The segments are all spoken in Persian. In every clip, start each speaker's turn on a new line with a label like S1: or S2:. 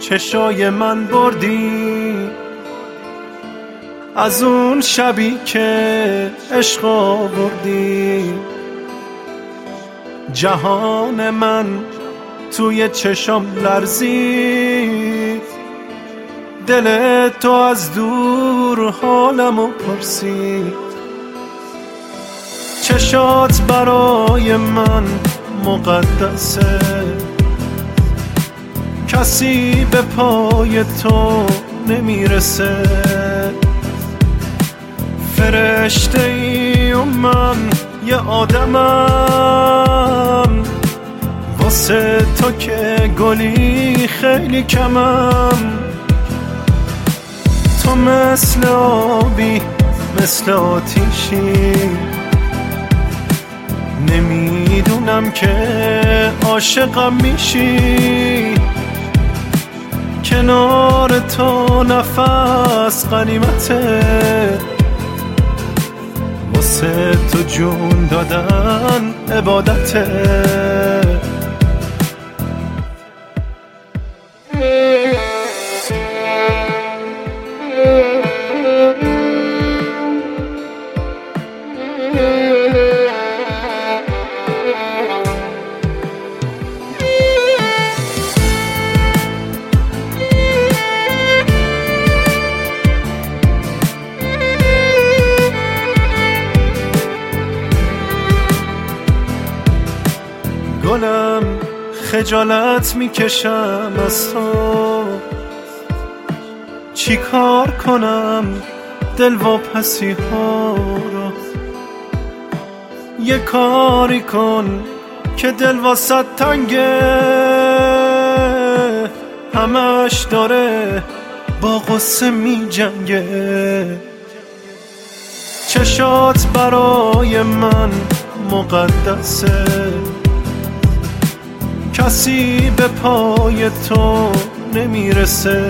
S1: چشای من بردی، از اون شبی که عشق آوردی. جهان من توی چشام لرزید، دل تو از دور حالمو پرسید. چشات برای من مقدسه، کسی به پای تو نمیرسه. فرشته ای و من یه آدمم، واسه تو که گلی خیلی کمم. تو مثل آبی مثل آتیشی، نمیدونم که عاشقم میشی. کنار تو نفس غنیمته، واسه تو جون دادن عبادته. گلم خجالت میکشم از تو، چی کار کنم دل واپسی ها رو. یه کاری کن که دل واسه تنگه، همش داره با غصه می جنگه. چشات برای من مقدسه، کسی به پای تو نمیرسه.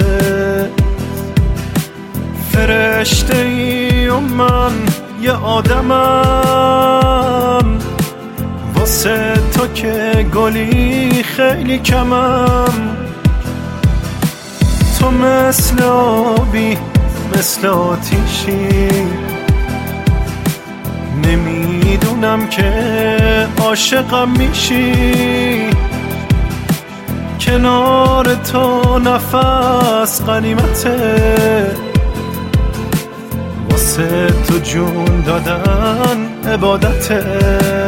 S1: فرشته ای و من یه آدمم، واسه تو که گلی خیلی کمم. تو مثل آبی مثل آتیشی، نمیدونم که عاشقم میشی. کنار تو نفس غنیمته، واسه تو جون دادن عبادته.